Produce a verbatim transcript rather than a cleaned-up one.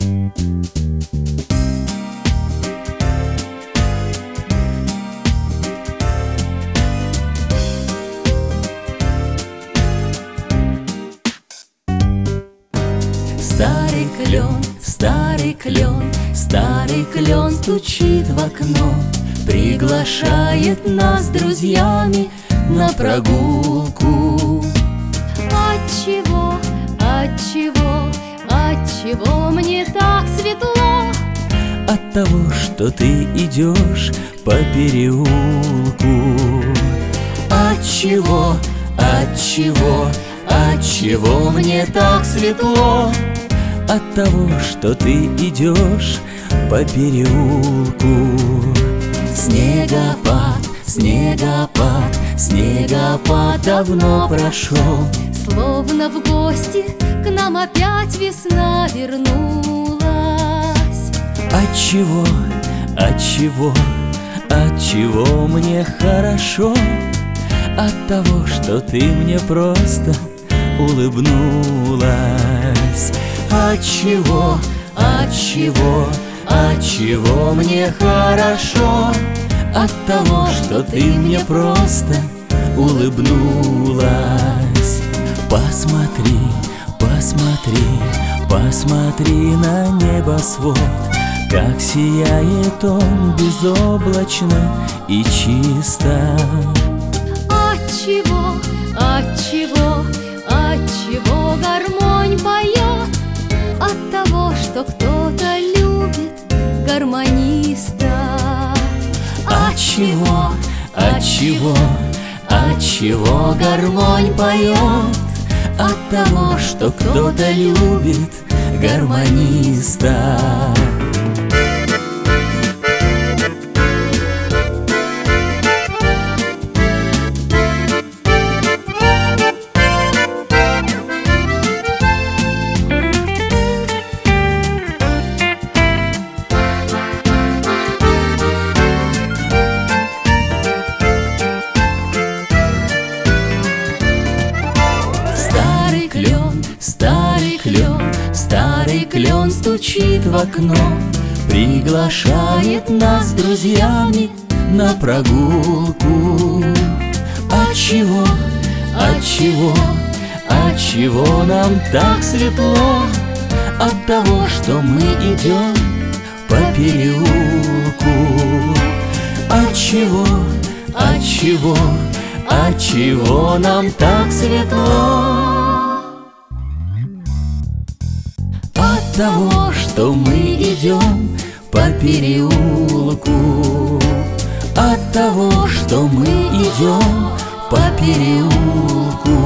Старый клен, старый клен, старый клен стучит в окно, приглашает нас с друзьями на прогулку. Отчего, отчего, отчего мне так светло? От того, что ты идешь по переулку. Отчего, отчего, отчего мне так светло? От того, что ты идешь по переулку. Снегопад, снегопад, снегопад давно прошел. Словно в гости к нам опять весна вернулась. Отчего, отчего, отчего мне хорошо? От того, что ты мне просто улыбнулась. Отчего, отчего, отчего мне хорошо? От того, что ты мне просто улыбнулась. Посмотри, посмотри, посмотри на небосвод, как сияет он безоблачно и чисто. Отчего, отчего, отчего гармонь поет? От того, что кто-то любит гармониста. Отчего, отчего, отчего гармонь поет? От того, что кто-то любит гармониста. Старый клен, старый клен стучит в окно, приглашает нас с друзьями на прогулку. Отчего, отчего, отчего нам так светло? От того, что мы идем по переулку. Отчего, отчего, отчего нам так светло? От того, что мы идем по переулку. От того, что мы идем по переулку.